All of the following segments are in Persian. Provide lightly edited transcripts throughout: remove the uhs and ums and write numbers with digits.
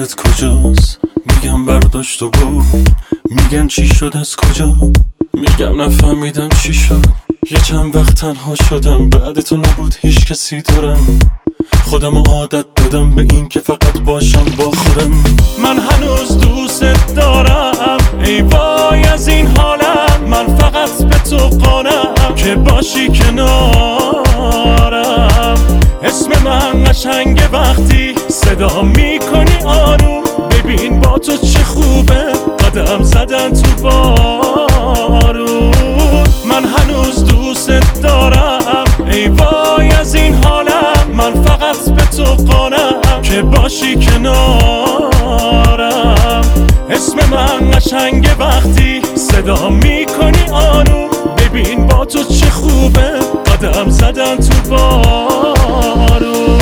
دلت کجاست؟ میگم برداشت و برو. میگن چی شد از کجا؟ میگم نفهمیدم چی شد. یه چند وقت تنها شدم، بعد تو نبود هیچ کسی دارم. خودمو عادت دادم به این که فقط باشم با خودم. من هنوز دوست دارم، ای وای از این حالم. من فقط به تو قانم که باشی کنارم. اسم من قشنگه وقتی صدا میکنی آروم. ببین با تو چه خوبه قدم زدن تو بارون. من هنوز دوست دارم، ای وای از این حالم. من فقط به تو قانم که باشی کنارم. اسم من قشنگه وقتی صدا میکنی آروم. ببین با تو چه خوبه قدم زدن تو بارون.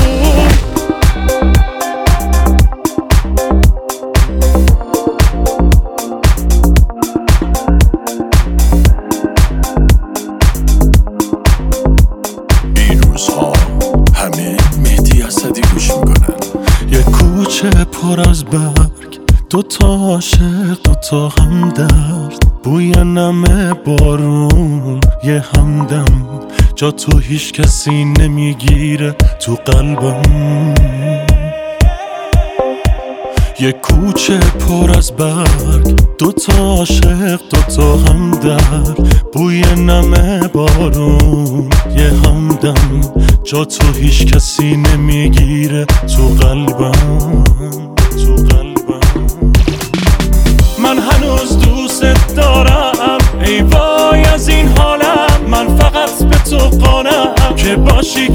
همه مهدی اسدی گوش میکنن. یه کوچه پر از برگ، دوتا عاشق، دوتا همدرد. بوی نم بارون، یه همدم. جا تو هیچ کسی نمیگیره تو قلبم. یه کوچه پر از برگ، دوتا عاشق، دوتا همدرد. بوی نم بارون، یه همدم. جا تو هیچ کسی نمیگیره تو قلبم، تو قلبم. من هنوز دوست دارم، ای وای از این حالم. من فقط به تو قانم که باشی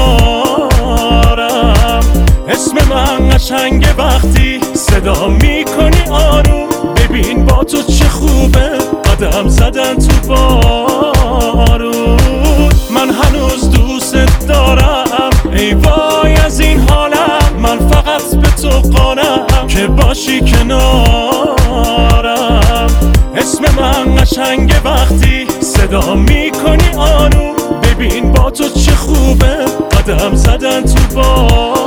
کنارم. اسم من قشنگه وقتی صدا میکنی آروم. ببین با تو چه خوبه قدم زدن تو بارون. من هنوز دوست دارم، ای وای از این حالم. من فقط به تو قانم که باشی کنارم. اسم من قشنگه وقتی صدا میکنی آروم. ببین با تو چه خوبه قدم زدن تو بارون.